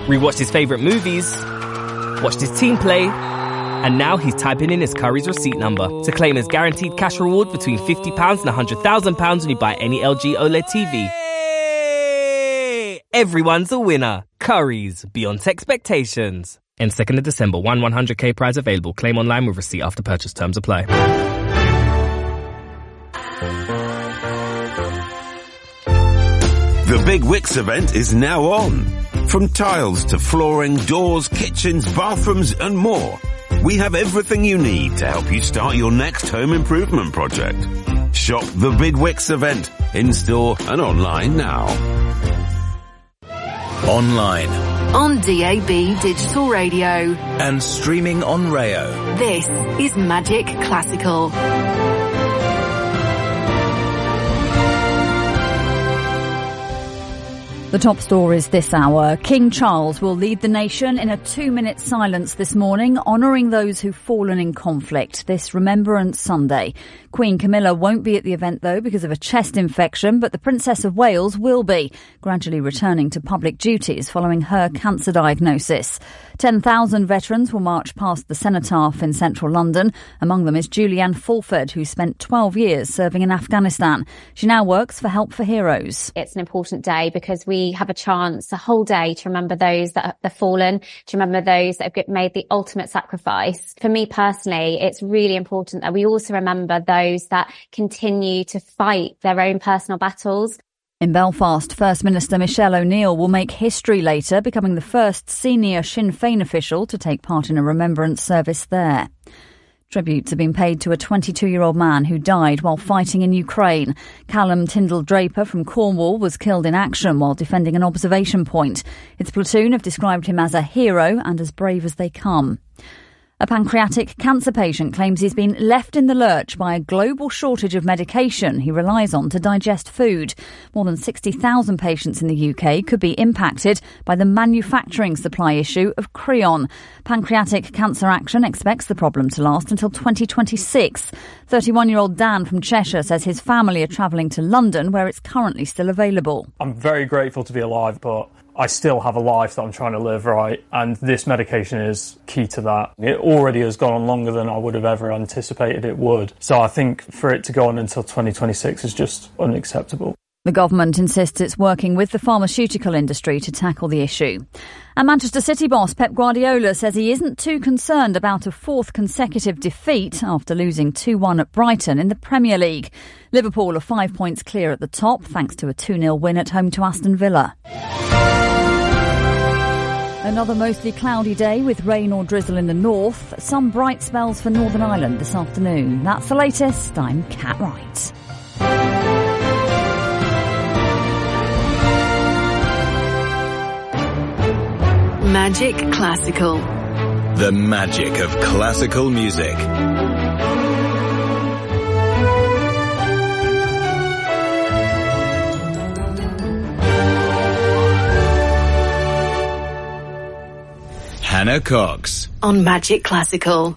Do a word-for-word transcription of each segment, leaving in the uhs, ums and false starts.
rewatched his favourite movies, watched his team play, and now he's typing in his Curry's receipt number to claim his guaranteed cash reward between fifty pounds and one hundred thousand pounds when you buy any L G OLED T V. Everyone's a winner. Curry's, beyond expectations. End second of December, one one hundred k prize available. Claim online with receipt after purchase. Terms apply. The Big Wicks event is now on. From tiles to flooring, doors, kitchens, bathrooms and more. We have everything you need to help you start your next home improvement project. Shop The Big Wicks event in-store and online now. Online. On D A B Digital Radio. And streaming on Rayo. This is Magic Classical. The top stories this hour. King Charles will lead the nation in a two-minute silence this morning, honouring those who've fallen in conflict this Remembrance Sunday. Queen Camilla won't be at the event, though, because of a chest infection, but the Princess of Wales will be, gradually returning to public duties following her cancer diagnosis. ten thousand veterans will march past the cenotaph in central London. Among them is Julianne Fulford, who spent twelve years serving in Afghanistan. She now works for Help for Heroes. It's an important day because we have a chance a whole day to remember those that have fallen, to remember those that have made the ultimate sacrifice. For me personally, it's really important that we also remember those that continue to fight their own personal battles. In Belfast, First Minister Michelle O'Neill will make history later, becoming the first senior Sinn Féin official to take part in a remembrance service there. Tributes have been paid to a twenty-two-year-old man who died while fighting in Ukraine. Callum Tyndall-Draper from Cornwall was killed in action while defending an observation point. Its platoon have described him as a hero and as brave as they come. A pancreatic cancer patient claims he's been left in the lurch by a global shortage of medication he relies on to digest food. More than sixty thousand patients in the U K could be impacted by the manufacturing supply issue of Creon. Pancreatic Cancer Action expects the problem to last until twenty twenty-six. thirty-one-year-old Dan from Cheshire says his family are travelling to London, where it's currently still available. I'm very grateful to be alive, but I still have a life that I'm trying to live, right? And this medication is key to that. It already has gone on longer than I would have ever anticipated it would. So I think for it to go on until twenty twenty-six is just unacceptable. The government insists it's working with the pharmaceutical industry to tackle the issue. And Manchester City boss Pep Guardiola says he isn't too concerned about a fourth consecutive defeat after losing two one at Brighton in the Premier League. Liverpool are five points clear at the top thanks to a two nil win at home to Aston Villa. Another mostly cloudy day with rain or drizzle in the north. Some bright spells for Northern Ireland this afternoon. That's the latest. I'm Kat Wright. Magic Classical. The magic of classical music. Hannah Cox. On Magic Classical.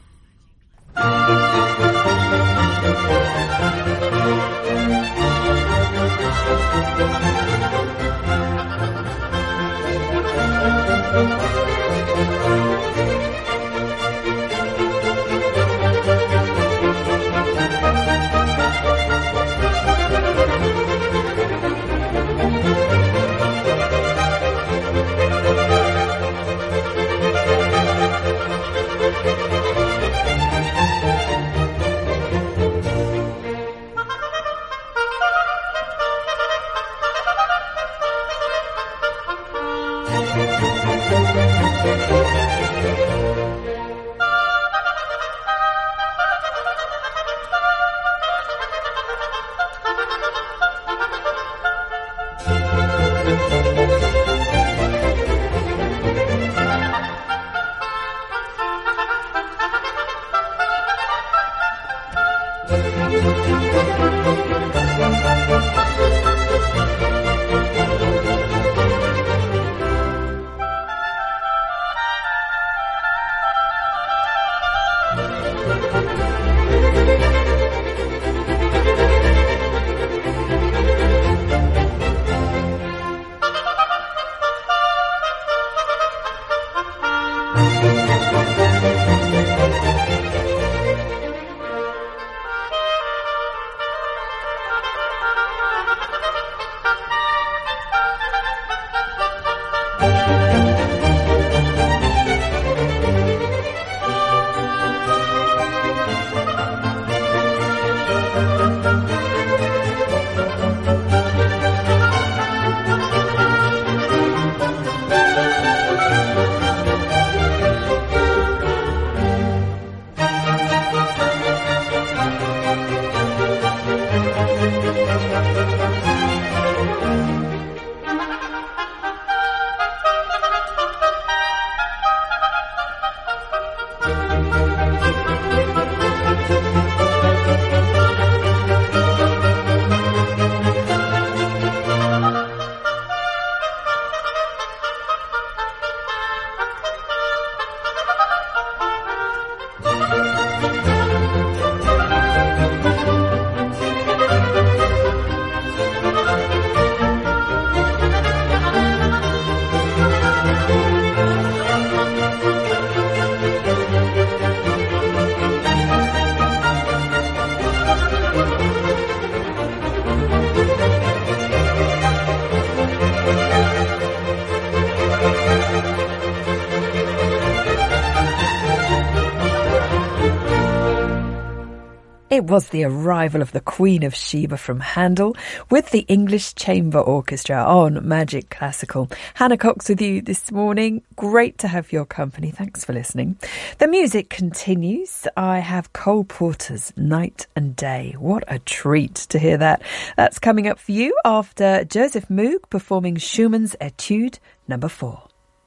It was the arrival of the Queen of Sheba from Handel with the English Chamber Orchestra on Magic Classical. Hannah Cox with you this morning. Great to have your company. Thanks for listening. The music continues. I have Cole Porter's Night and Day. What a treat to hear that. That's coming up for you after Joseph Moog performing Schumann's Etude number four.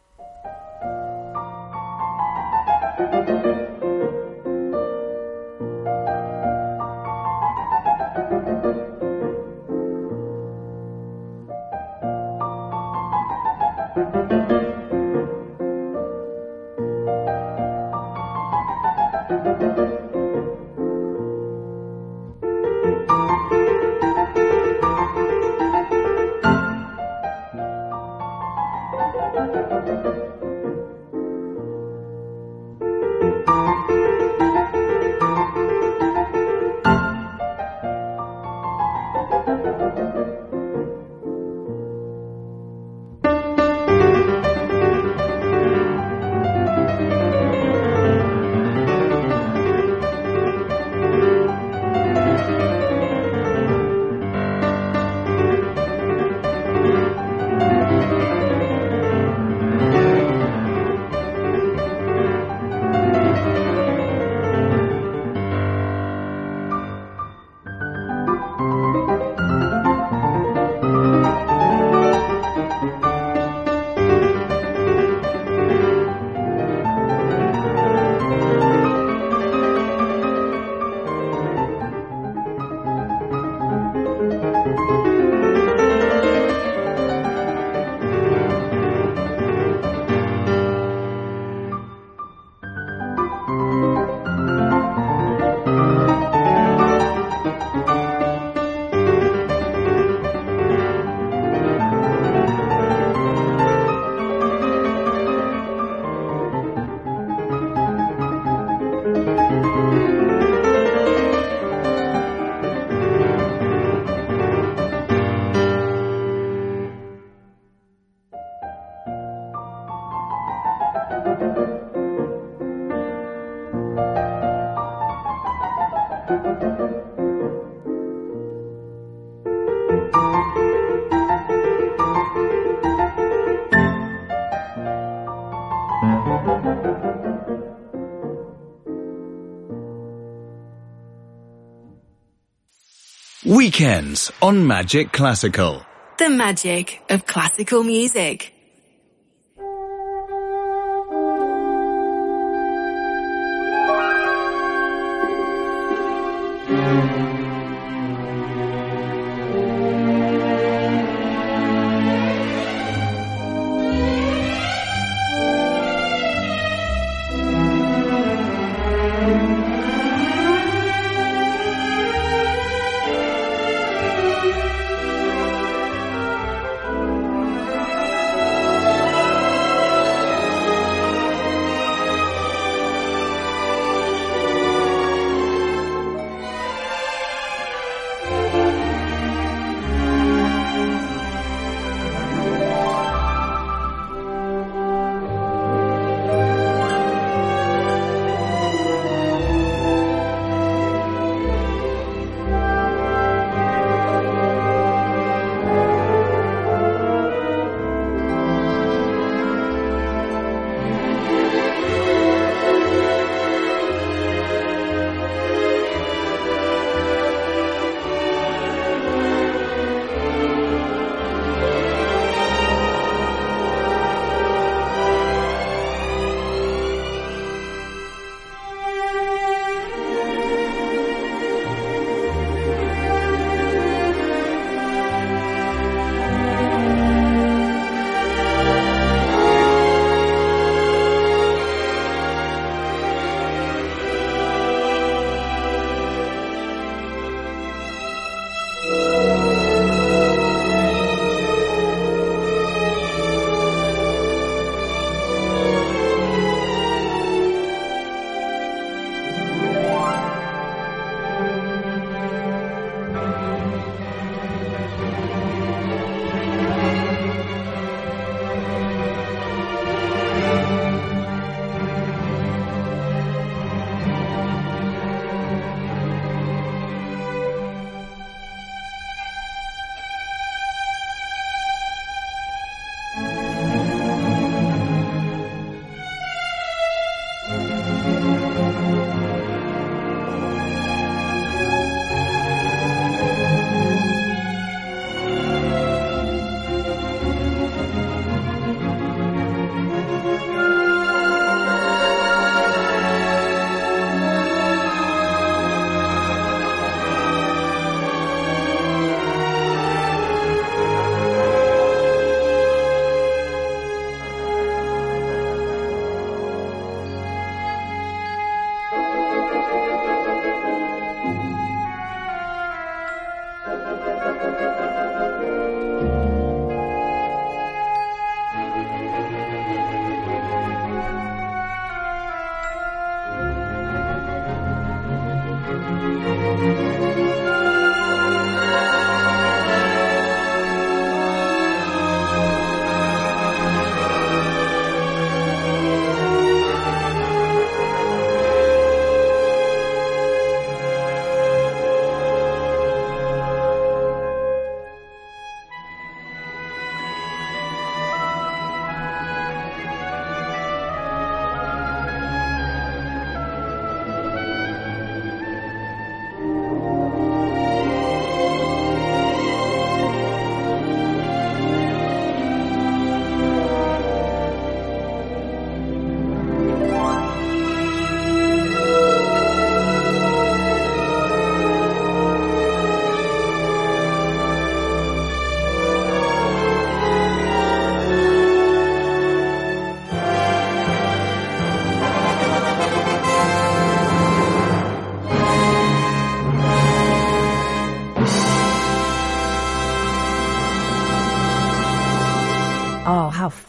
Weekends on Magic Classical. The magic of classical music.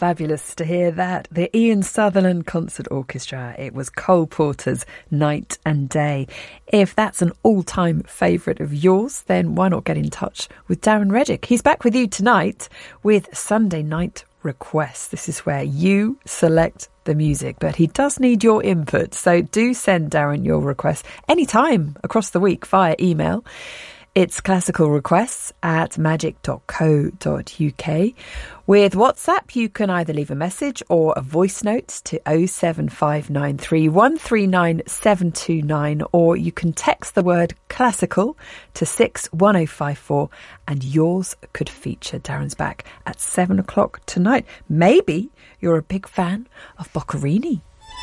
fabulous to hear that. The Ian Sutherland Concert Orchestra. It was Cole Porter's Night and Day. If that's an all-time favourite of yours, then why not get in touch with Darren Reddick? He's back with you tonight with Sunday Night Requests. This is where you select the music, but he does need your input. So do send Darren your requests anytime across the week via email. It's classical requests at magic dot co dot uk. With WhatsApp, you can either leave a message or a voice note to oh seven five nine three one three nine seven two nine, or you can text the word classical to six one oh five four and yours could feature. Darren's back at seven o'clock tonight. Maybe you're a big fan of Boccherini.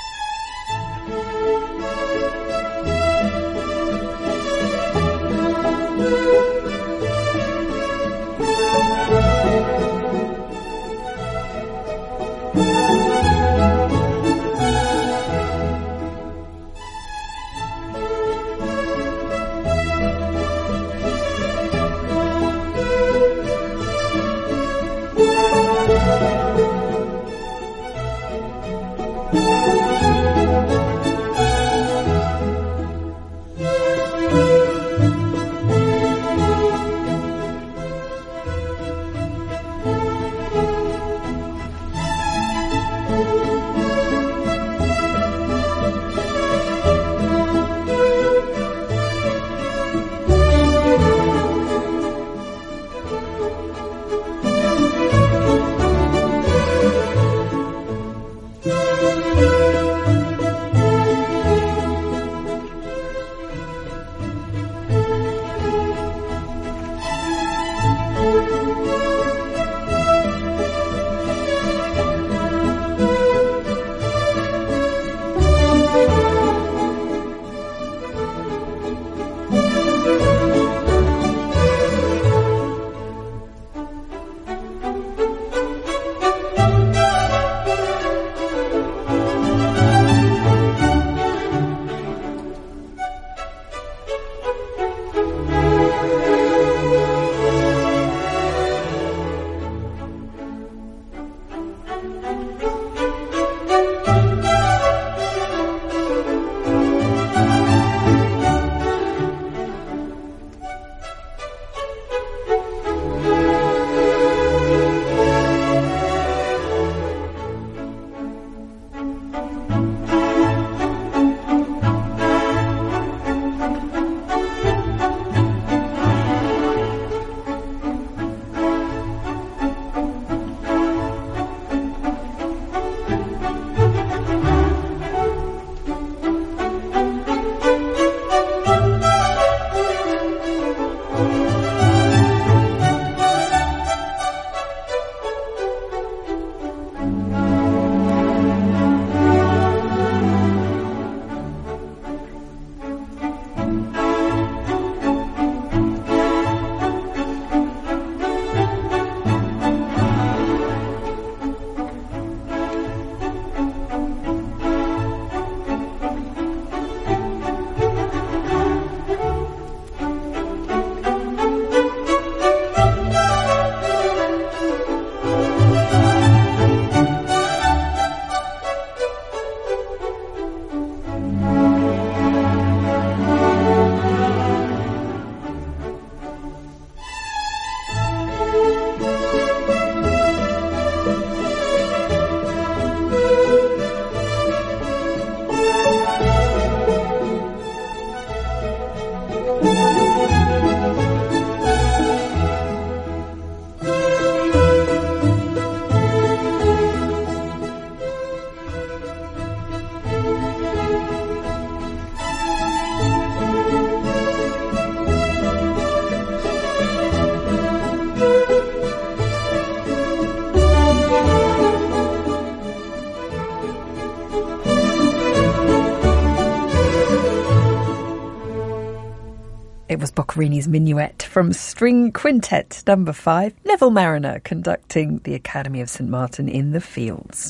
It was Boccherini's Minuet from String Quintet number five, Neville Marriner conducting the Academy of Saint Martin in the Fields.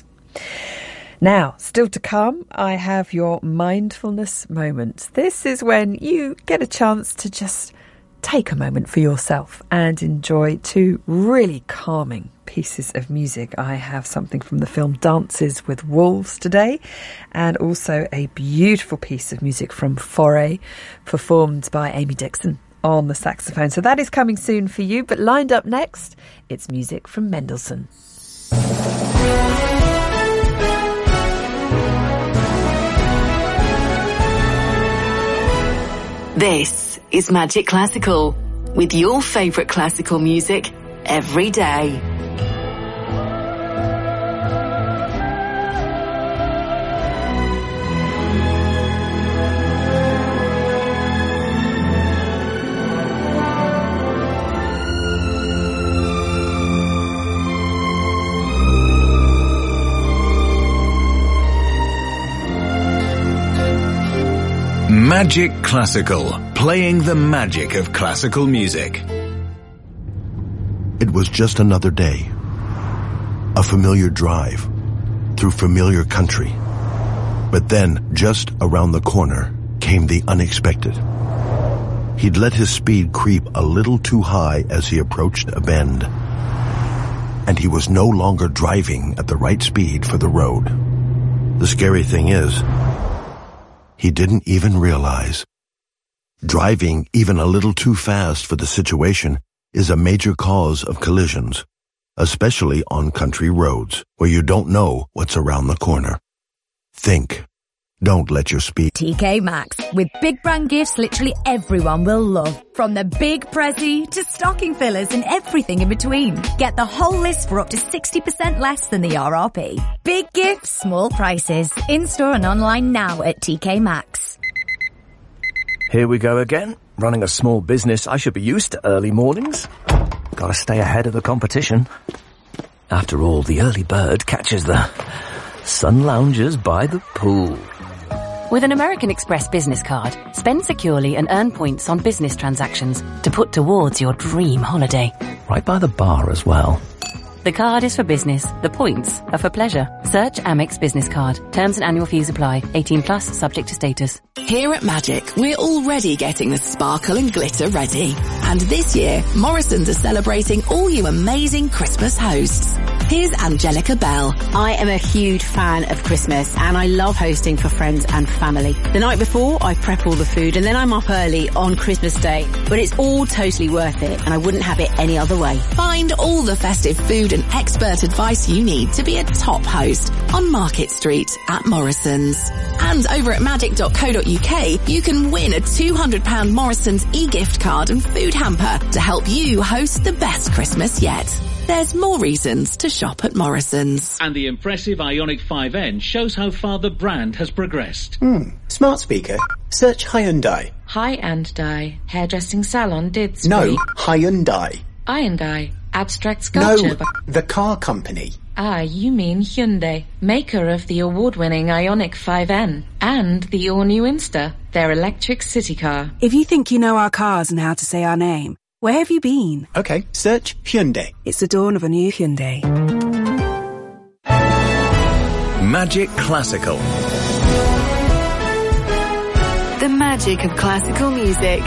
Now, still to come, I have your mindfulness moment. This is when you get a chance to just take a moment for yourself and enjoy two really calming pieces of music. I have something from the film Dances with Wolves today, and also a beautiful piece of music from Foray, performed by Amy Dixon on the saxophone. So that is coming soon for you, but lined up next, it's music from Mendelssohn. This is Magic Classical, with your favourite classical music every day. Magic Classical, playing the magic of classical music. It was just another day. A familiar drive through familiar country. But then, just around the corner, came the unexpected. He'd let his speed creep a little too high as he approached a bend. And he was no longer driving at the right speed for the road. The scary thing is, he didn't even realize. Driving even a little too fast for the situation is a major cause of collisions, especially on country roads where you don't know what's around the corner. Think. Don't let your speed... T K Maxx, with big brand gifts literally everyone will love. From the big Prezi to stocking fillers and everything in between. Get the whole list for up to sixty percent less than the R R P. Big gifts, small prices. In-store and online now at T K Maxx. Here we go again. Running a small business, I should be used to early mornings. Gotta stay ahead of the competition. After all, the early bird catches the sun loungers by the pool. With an American Express business card, spend securely and earn points on business transactions to put towards your dream holiday. Right by the bar as well. The card is for business. The points are for pleasure. Search Amex Business Card. Terms and annual fees apply. eighteen plus, subject to status. Here at Magic, we're already getting the sparkle and glitter ready. And this year, Morrison's are celebrating all you amazing Christmas hosts. Here's Angelica Bell. I am a huge fan of Christmas and I love hosting for friends and family. The night before, I prep all the food and then I'm up early on Christmas Day. But it's all totally worth it and I wouldn't have it any other way. Find all the festive food and expert advice you need to be a top host on Market Street at Morrison's. And over at magic dot co dot uk, you can win a two hundred pounds Morrison's e-gift card and food hamper to help you host the best Christmas yet. There's more reasons to shop at Morrison's. And the impressive Ioniq five N shows how far the brand has progressed. Hmm. Smart speaker. Search Hyundai. Hyundai. Hairdressing salon did speak. No, Hyundai. Hyundai. Abstract sculpture. No, the car company. Ah, you mean Hyundai, maker of the award-winning Ioniq five N and the all-new Insta, their electric city car. If you think you know our cars and how to say our name, where have you been? Okay, search Hyundai. It's the dawn of a new Hyundai. Magic Classical. The magic of classical music.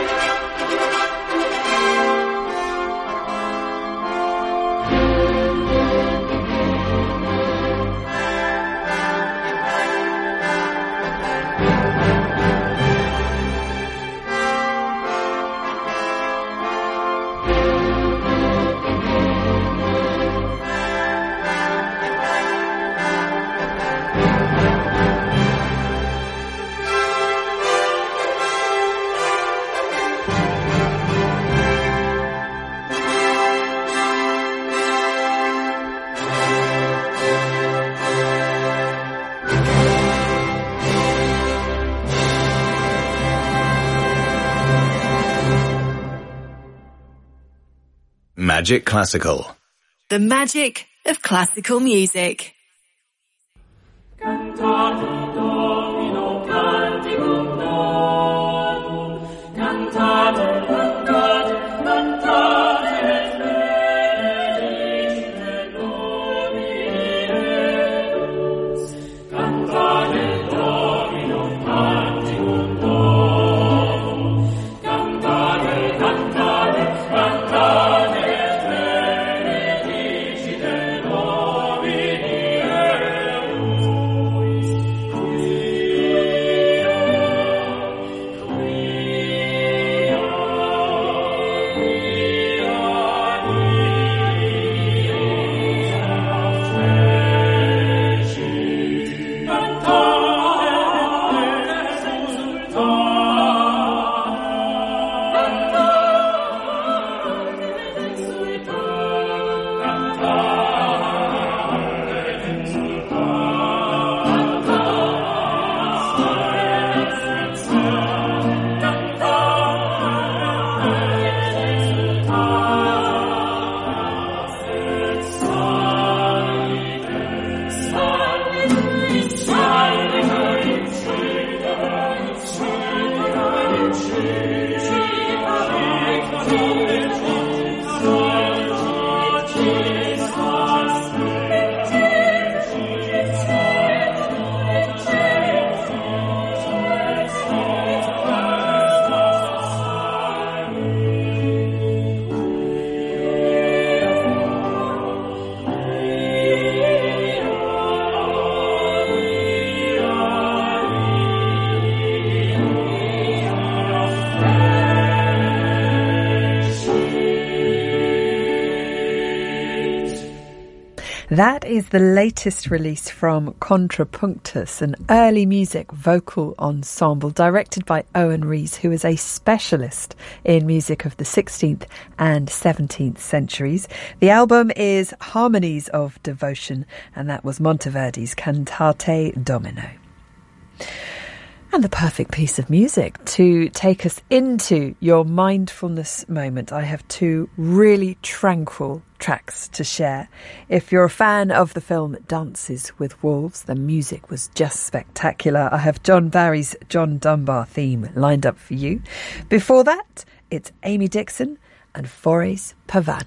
Magic Classical. The magic of classical music. That is the latest release from Contrapunctus, an early music vocal ensemble directed by Owen Rees, who is a specialist in music of the sixteenth and seventeenth centuries. The album is Harmonies of Devotion, and that was Monteverdi's Cantate Domino. And the perfect piece of music to take us into your mindfulness moment. I have two really tranquil tracks to share. If you're a fan of the film Dances with Wolves, the music was just spectacular. I have John Barry's John Dunbar theme lined up for you. Before that, it's Amy Dixon and Foray's Pavan.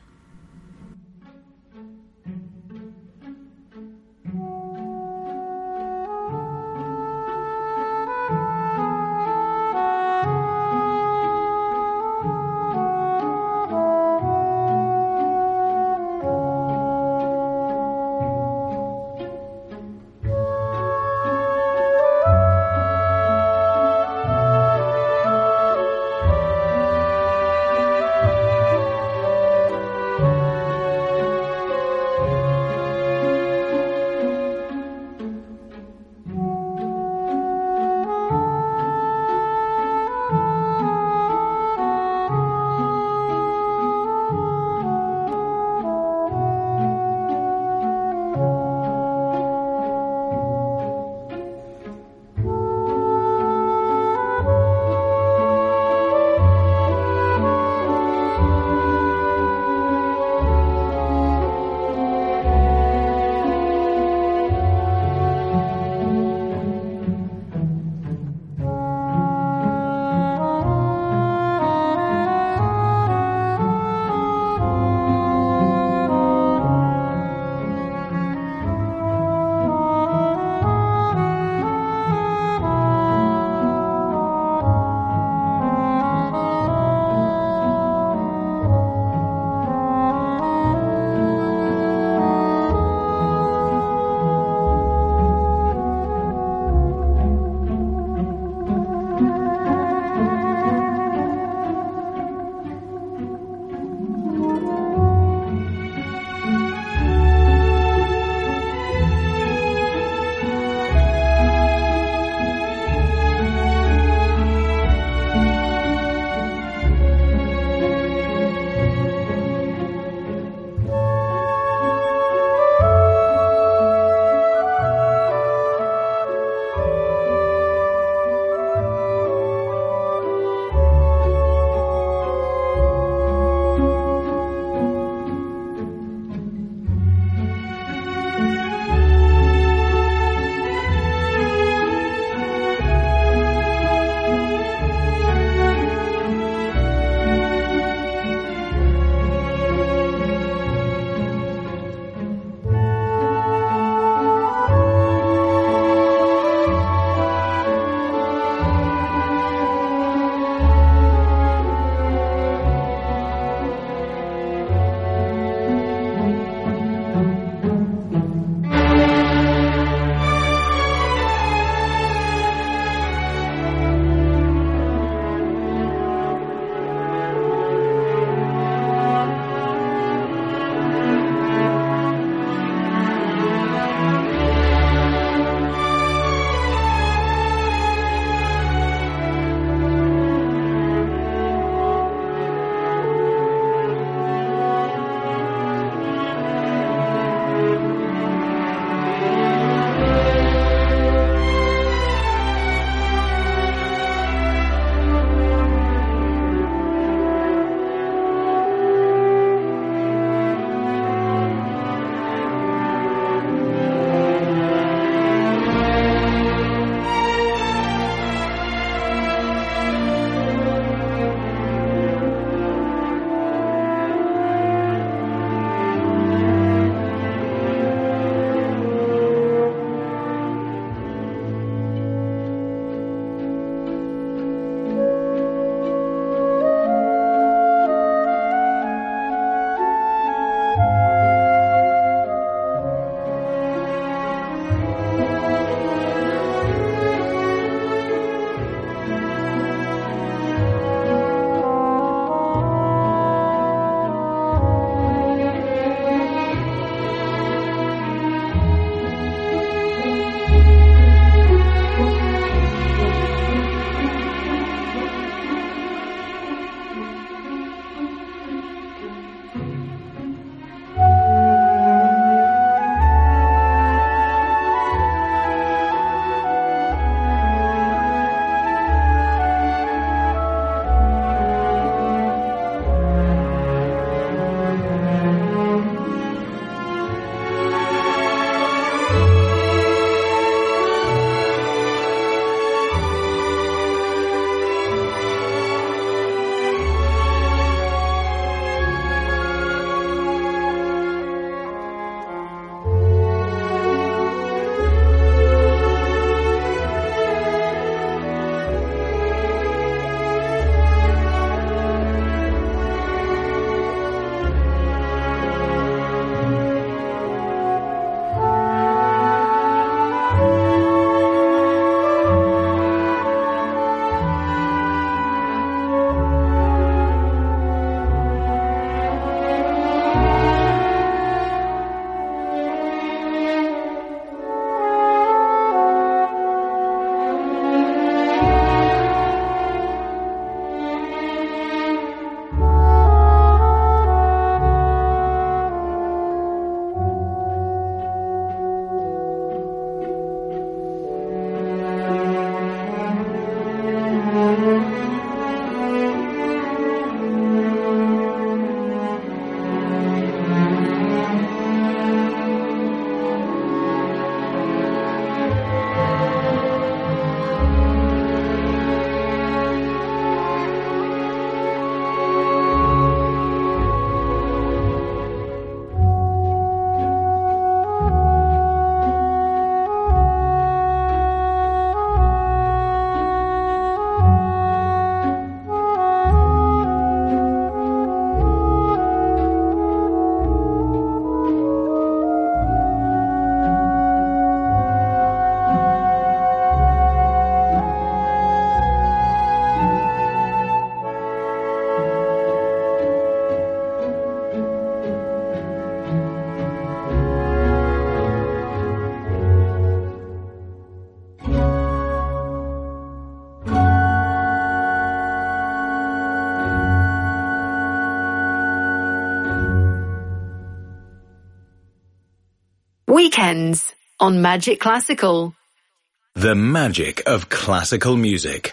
Weekends on Magic Classical. The magic of classical music.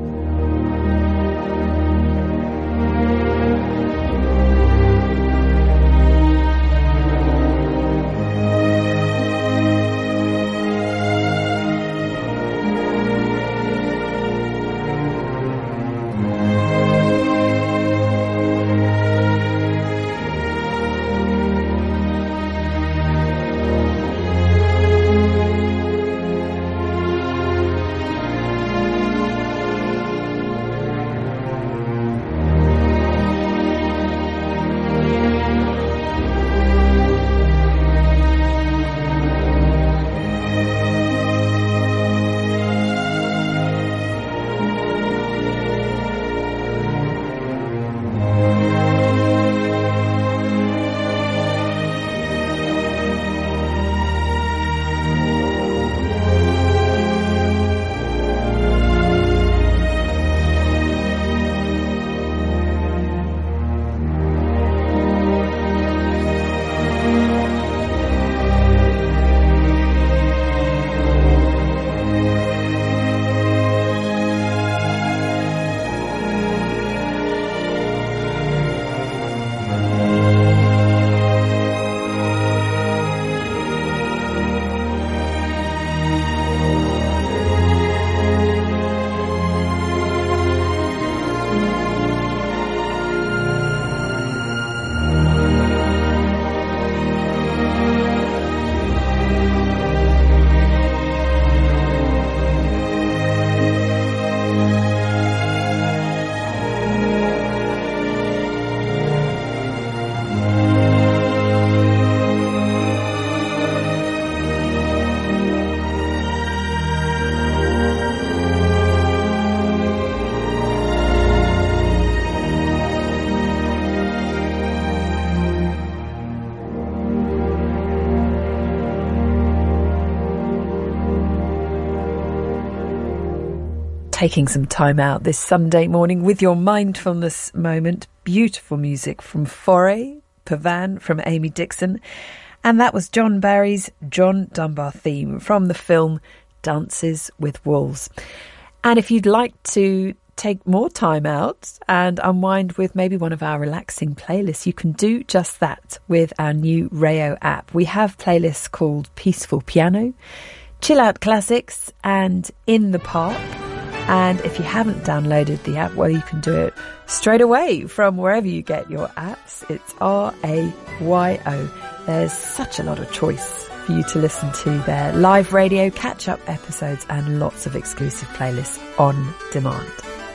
Taking some time out this Sunday morning with your mindfulness moment. Beautiful music from Foray, Pavan from Amy Dixon. And that was John Barry's John Dunbar theme from the film Dances with Wolves. And if you'd like to take more time out and unwind with maybe one of our relaxing playlists, you can do just that with our new Rayo app. We have playlists called Peaceful Piano, Chill Out Classics and In the Park. And if you haven't downloaded the app, well, you can do it straight away from wherever you get your apps. It's R A Y O. There's such a lot of choice for you to listen to there. Live radio, catch-up episodes, and lots of exclusive playlists on demand.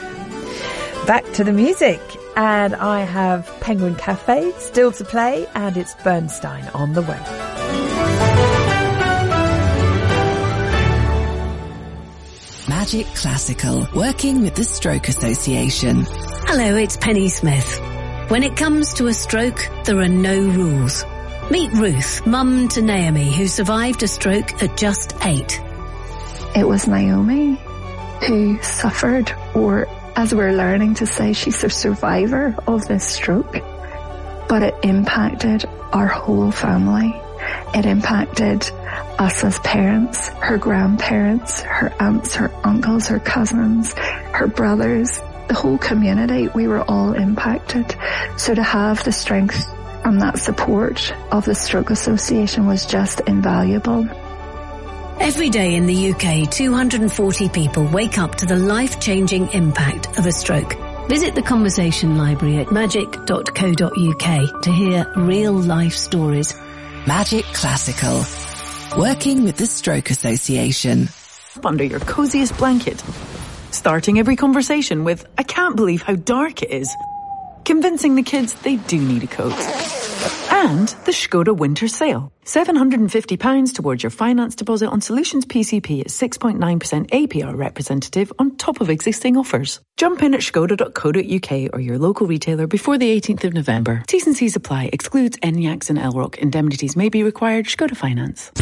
Back to the music. And I have Penguin Cafe still to play, and it's Bernstein on the way. Magic Classical, working with the Stroke Association. Hello, it's Penny Smith. When it comes to a stroke, there are no rules. Meet Ruth, mum to Naomi, who survived a stroke at just eight. It was Naomi who suffered, or as we're learning to say, she's a survivor of this stroke. But it impacted our whole family. It impacted us as parents, her grandparents, her aunts, her uncles, her cousins, her brothers, the whole community. We were all impacted. So to have the strength and that support of the Stroke Association was just invaluable. Every day in the U K, two hundred forty people wake up to the life-changing impact of a stroke. Visit the Conversation Library at magic dot co dot uk to hear real-life stories. Magic Classical, working with the Stroke Association. Under your coziest blanket. Starting every conversation with, I can't believe how dark it is. Convincing the kids they do need a coat. And the Skoda Winter Sale. seven hundred fifty pounds towards your finance deposit on Solutions P C P at six point nine percent A P R representative on top of existing offers. Jump in at skoda dot co dot uk or your local retailer before the eighteenth of November. T's and C's apply. Excludes N YACs and L R O C. Indemnities may be required. Skoda Finance. Espresso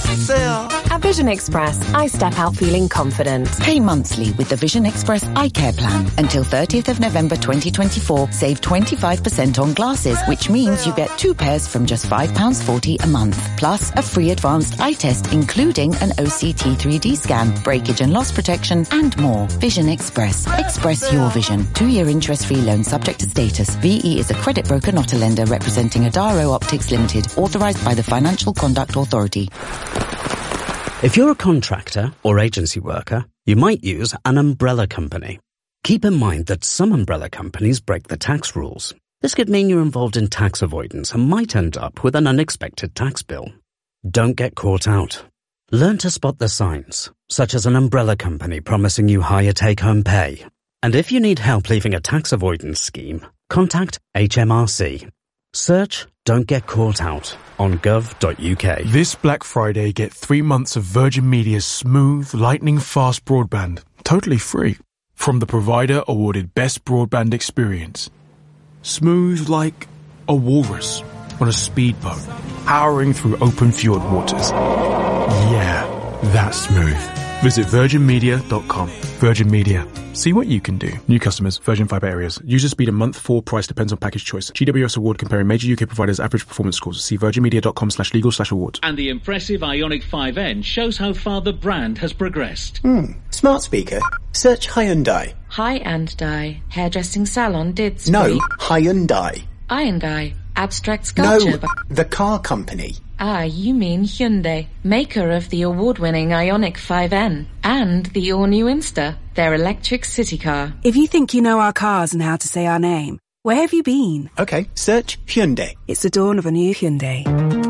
At Vision Express, I step out feeling confident. Pay monthly with the Vision Express Eye Care Plan. Until thirtieth of November twenty twenty-four, save twenty-five percent on glasses, which means you get two pairs from just five pounds forty a month. Plus, a free advanced eye test, including an O C T three D scan, breakage and loss protection, and more. Vision Express. Express your vision. Two-year interest-free loan subject to status. V E is a credit broker, not a lender, representing Adaro Optics Limited, authorised by the Financial Conduct Authority. If you're a contractor or agency worker, you might use an umbrella company. Keep in mind that some umbrella companies break the tax rules. This could mean you're involved in tax avoidance and might end up with an unexpected tax bill. Don't get caught out. Learn to spot the signs, such as an umbrella company promising you higher take-home pay. And if you need help leaving a tax avoidance scheme, contact H M R C. Search Don't Get Caught Out on gov dot U K. This Black Friday, get three months of Virgin Media's smooth, lightning-fast broadband, totally free, from the provider awarded Best Broadband Experience. Smooth like a walrus on a speedboat, powering through open fjord waters. Yeah, that's smooth. Visit virgin media dot com. Virgin Media. See what you can do. New customers, Virgin Fibre areas. User speed and month four price depends on package choice. G W S award comparing major U K providers' average performance scores. See virgin media dot com slash legal slash awards. And the impressive Ioniq five N shows how far the brand has progressed. Hmm. Smart speaker. Search Hyundai. Hi and Die. Hairdressing salon did speak. No, Hyundai. I and I. Abstract sculpture. No, the car company. Ah, you mean Hyundai, maker of the award-winning Ioniq five N and the all-new Insta, their electric city car. If you think you know our cars and how to say our name, where have you been? Okay, search Hyundai. It's the dawn of a new Hyundai.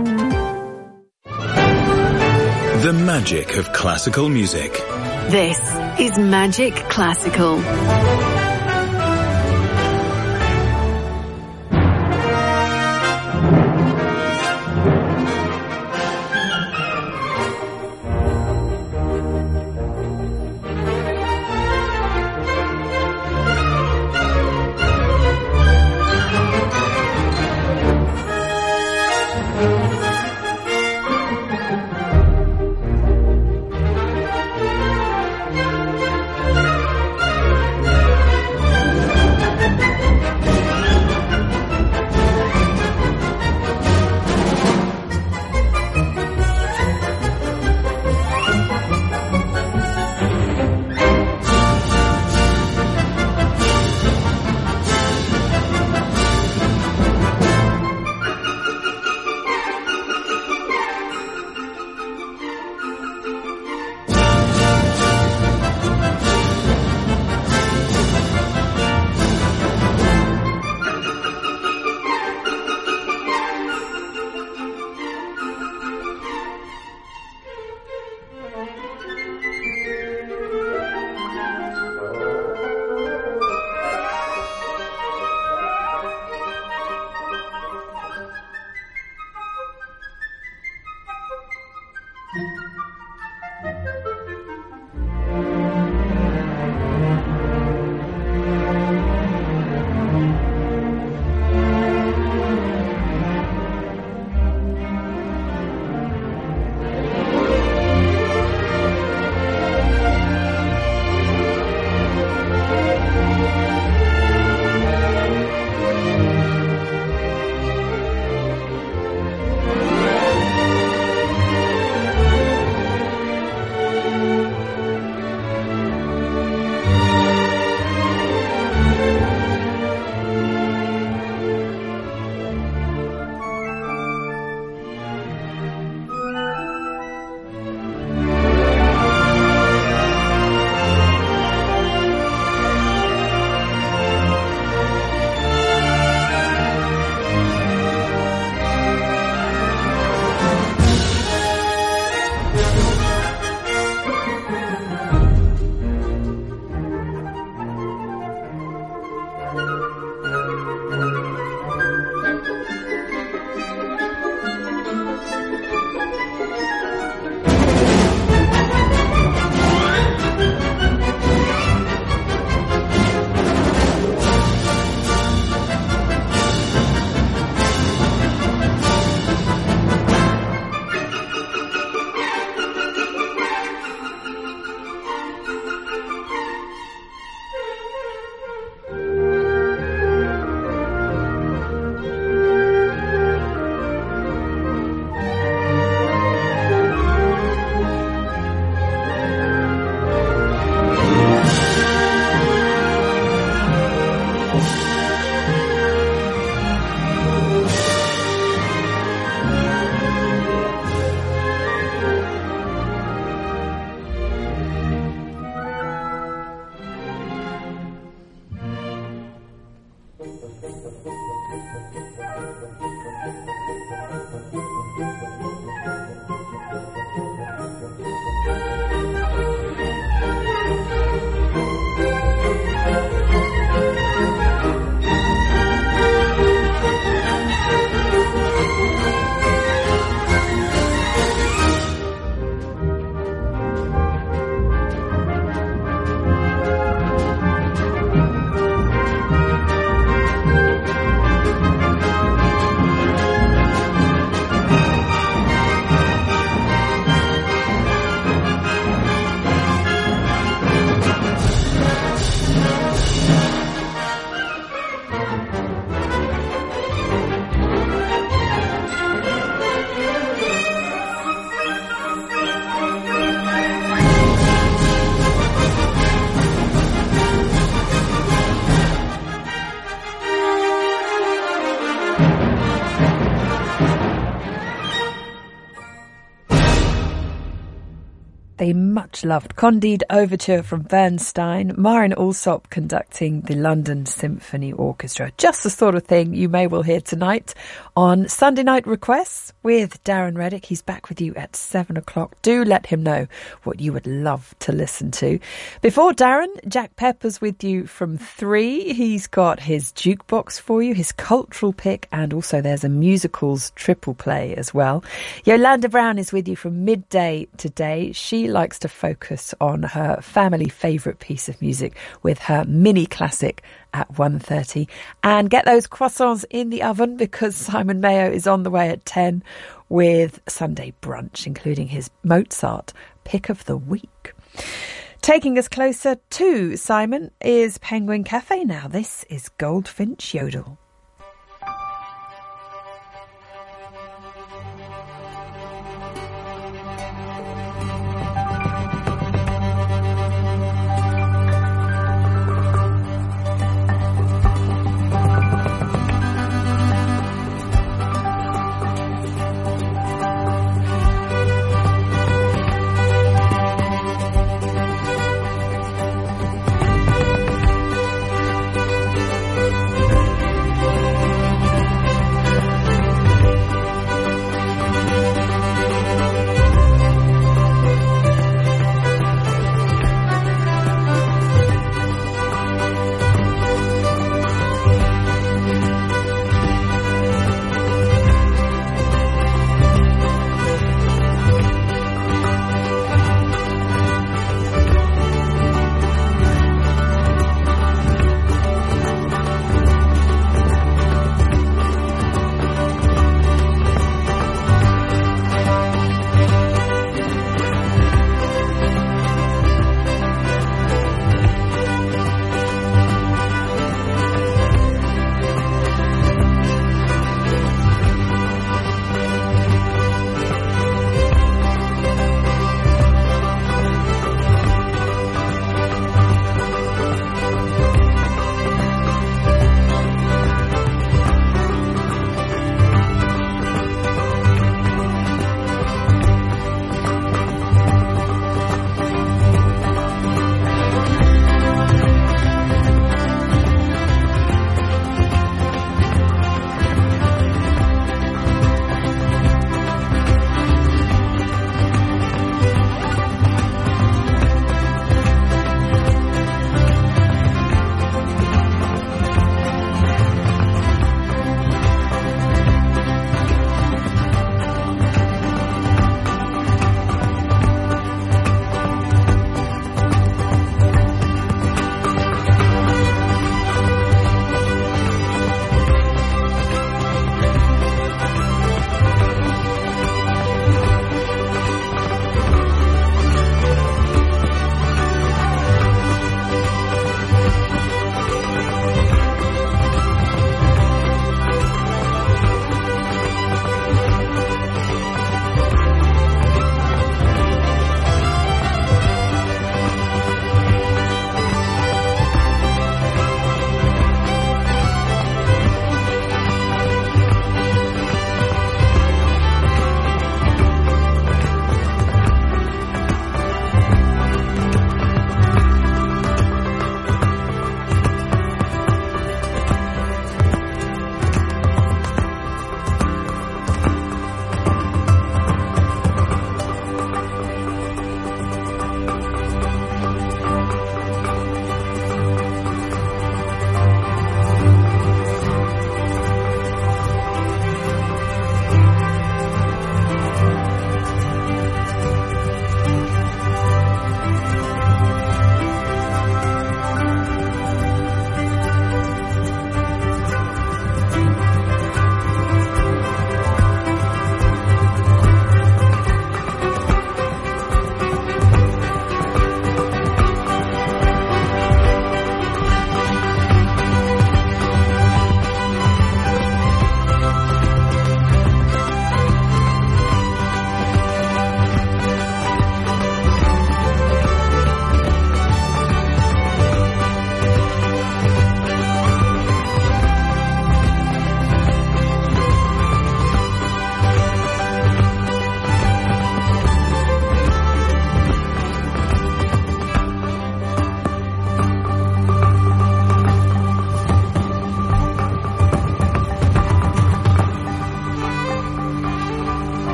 The magic of classical music. This is Magic Classical. The much-loved Candide Overture from Bernstein, Marin Alsop conducting the London Symphony Orchestra. Just the sort of thing you may well hear tonight on Sunday Night Requests with Darren Reddick. He's back with you at seven o'clock. Do let him know what you would love to listen to. Before Darren, Jack Pepper's with you from three. He's got his jukebox for you, his cultural pick, and also there's a musicals triple play as well. Yolanda Brown is with you from midday today. She likes to focus on her family favourite piece of music with her mini classic at one thirty. And get those croissants in the oven because Simon Mayo is on the way at ten with Sunday brunch, including his Mozart pick of the week. Taking us closer to Simon is Penguin Cafe now. This is Goldfinch Yodel.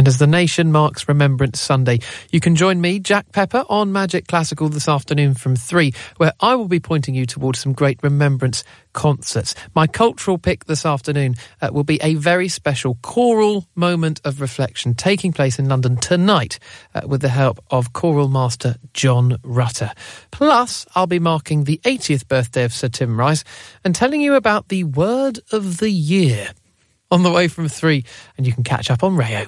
And as the nation marks Remembrance Sunday, you can join me, Jack Pepper, on Magic Classical this afternoon from three, where I will be pointing you towards some great remembrance concerts. My cultural pick this afternoon uh, will be a very special choral moment of reflection taking place in London tonight uh, with the help of choral master John Rutter. Plus, I'll be marking the eightieth birthday of Sir Tim Rice and telling you about the word of the year. On the way from three, and you can catch up on Rayo.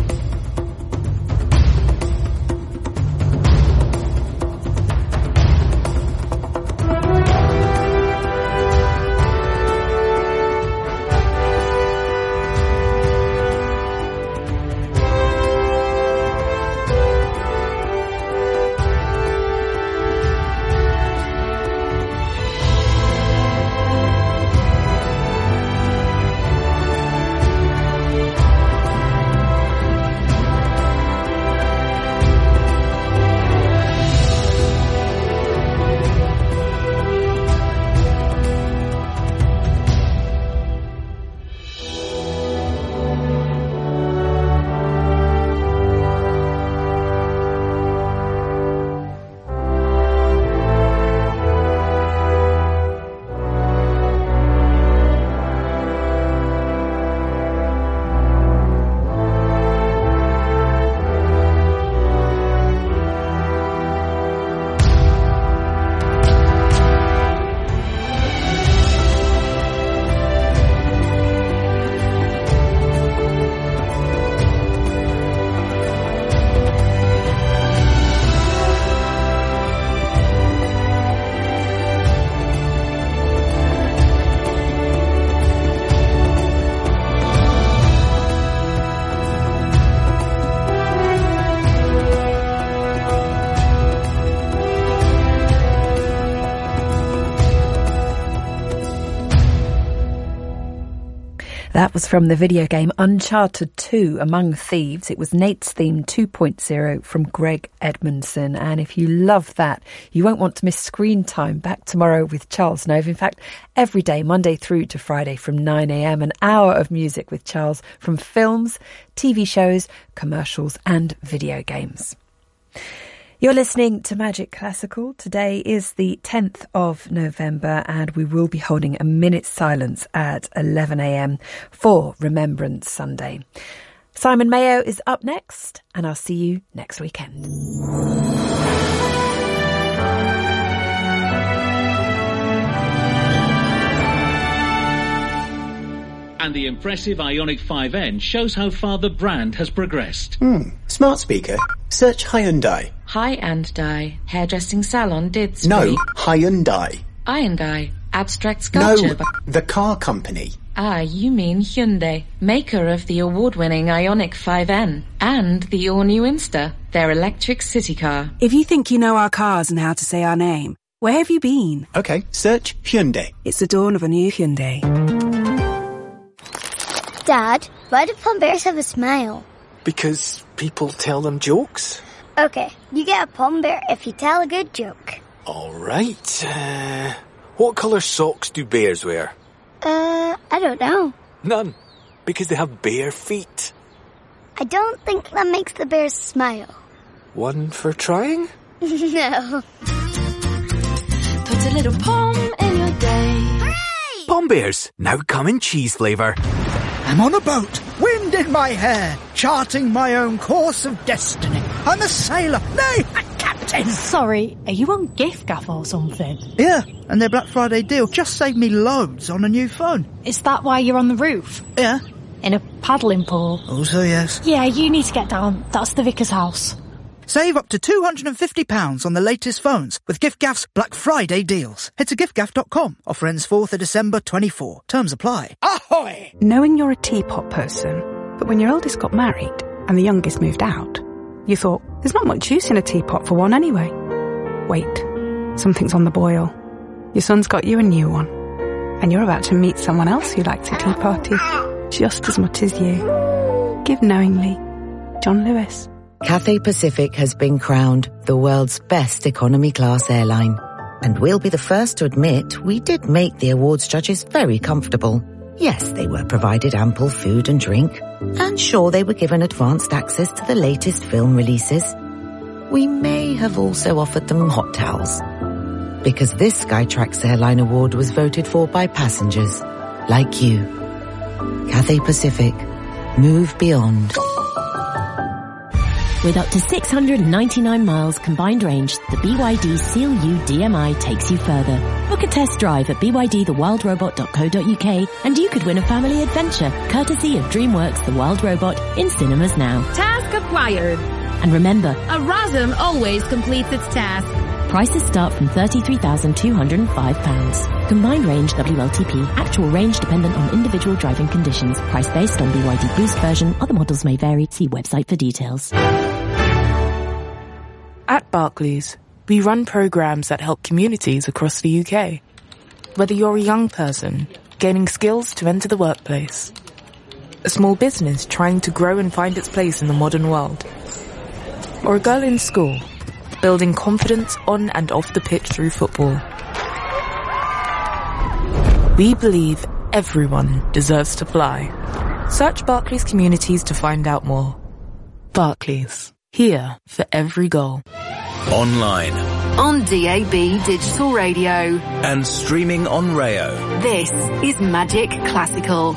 That was from the video game Uncharted two, Among Thieves. It was Nate's Theme two point oh from Greg Edmondson. And if you love that, you won't want to miss Screen Time back tomorrow with Charles Nove. In fact, every day, Monday through to Friday from nine a.m, an hour of music with Charles from films, T V shows, commercials and video games. You're listening to Magic Classical. Today is the tenth of November and we will be holding a minute's silence at eleven a.m. for Remembrance Sunday. Simon Mayo is up next and I'll see you next weekend. And the impressive Ioniq five N shows how far the brand has progressed. Hmm. Smart speaker. Search Hyundai. Hyundai. Hairdressing salon did speak. No, Hyundai. Hyundai. Abstract sculpture. No, the car company. Ah, you mean Hyundai, maker of the award-winning Ioniq five N and the all-new Insta, their electric city car. If you think you know our cars and how to say our name, where have you been? Okay, search Hyundai. It's the dawn of a new Hyundai. Dad, why do plum bears have a smile? Because people tell them jokes. Okay, you get a plum bear if you tell a good joke. All right. Uh, what colour socks do bears wear? Uh, I don't know. None. Because they have bare feet. I don't think that makes the bears smile. One for trying? No. Put a little pom in your day. Hooray! Pom bears, now come in cheese flavour. I'm on a boat, wind in my hair, charting my own course of destiny. I'm a sailor, nay, a captain. Sorry, are you on gift gaff or something? Yeah, and their Black Friday deal just saved me loads on a new phone. Is that why you're on the roof? Yeah. In a paddling pool? Also yes. Yeah, you need to get down. That's the vicar's house. Save up to two hundred fifty pounds on the latest phones with giftgaff's Black Friday deals. Head to giftgaff dot com. Offer ends fourth of December twenty-four. Terms apply. Ahoy! Knowing you're a teapot person, but when your eldest got married and the youngest moved out, you thought, there's not much use in a teapot for one anyway. Wait, something's on the boil. Your son's got you a new one. And you're about to meet someone else who likes a tea party just as much as you. Give knowingly. John Lewis. Cathay Pacific has been crowned the world's best economy class airline. And we'll be the first to admit we did make the awards judges very comfortable. Yes, they were provided ample food and drink, and sure, they were given advanced access to the latest film releases. We may have also offered them hot towels, because this Skytrax Airline Award was voted for by passengers like you. Cathay Pacific, move beyond. With up to six hundred ninety-nine miles combined range, the B Y D Seal U D M I takes you further. Book a test drive at b y d the wild robot dot co dot u k and you could win a family adventure, courtesy of DreamWorks The Wild Robot, in cinemas now. Task acquired. And remember, a RASM always completes its task. Prices start from thirty-three thousand two hundred five pounds. Combined range W L T P. Actual range dependent on individual driving conditions. Price based on B Y D Boost version. Other models may vary. See website for details. At Barclays, we run programs that help communities across the U K. Whether you're a young person gaining skills to enter the workplace, a small business trying to grow and find its place in the modern world, or a girl in school building confidence on and off the pitch through football. We believe everyone deserves to fly. Search Barclays Communities to find out more. Barclays, here for every goal. Online. On D A B Digital Radio. And streaming on Rayo. This is Magic Classical.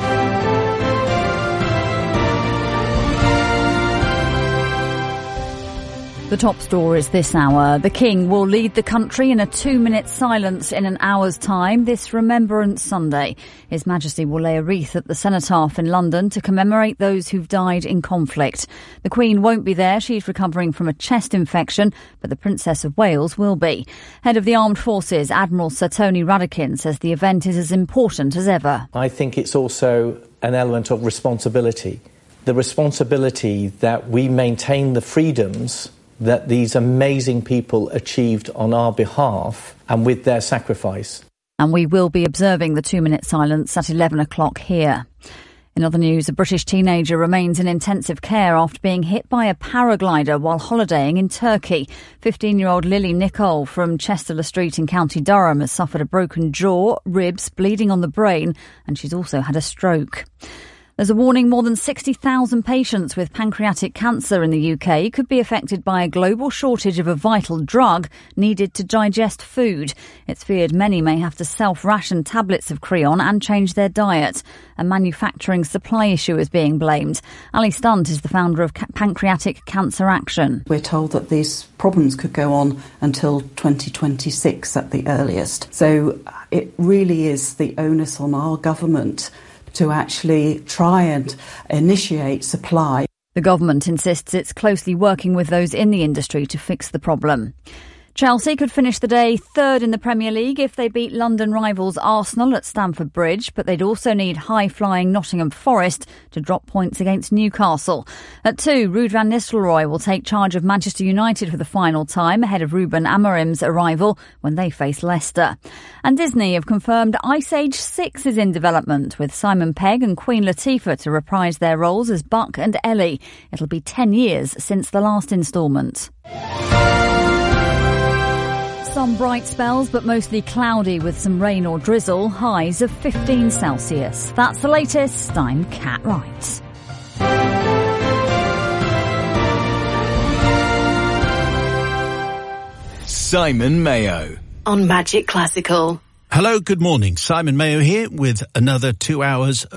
The top stories this hour. The King will lead the country in a two-minute silence in an hour's time this Remembrance Sunday. His Majesty will lay a wreath at the Cenotaph in London to commemorate those who've died in conflict. The Queen won't be there. She's recovering from a chest infection, but the Princess of Wales will be. Head of the Armed Forces, Admiral Sir Tony Radakin, says the event is as important as ever. I think it's also an element of responsibility. The responsibility that we maintain the freedoms that these amazing people achieved on our behalf and with their sacrifice. And we will be observing the two-minute silence at eleven o'clock here. In other news, a British teenager remains in intensive care after being hit by a paraglider while holidaying in Turkey. fifteen-year-old Lily Nicole from Chester Street in County Durham has suffered a broken jaw, ribs, bleeding on the brain, and she's also had a stroke. There's a warning more than sixty thousand patients with pancreatic cancer in the U K could be affected by a global shortage of a vital drug needed to digest food. It's feared many may have to self-ration tablets of Creon and change their diet. A manufacturing supply issue is being blamed. Ali Stunt is the founder of Pancreatic Cancer Action. We're told that these problems could go on until twenty twenty-six at the earliest. So it really is the onus on our government to actually try and initiate supply. The government insists it's closely working with those in the industry to fix the problem. Chelsea could finish the day third in the Premier League if they beat London rivals Arsenal at Stamford Bridge, but they'd also need high-flying Nottingham Forest to drop points against Newcastle. At two, Ruud van Nistelrooy will take charge of Manchester United for the final time ahead of Ruben Amorim's arrival when they face Leicester. And Disney have confirmed Ice Age six is in development, with Simon Pegg and Queen Latifah to reprise their roles as Buck and Ellie. It'll be ten years since the last instalment. Some bright spells, but mostly cloudy with some rain or drizzle. Highs of fifteen Celsius. That's the latest. I'm Cat Wright. Simon Mayo. On Magic Classical. Hello, good morning. Simon Mayo here with another two hours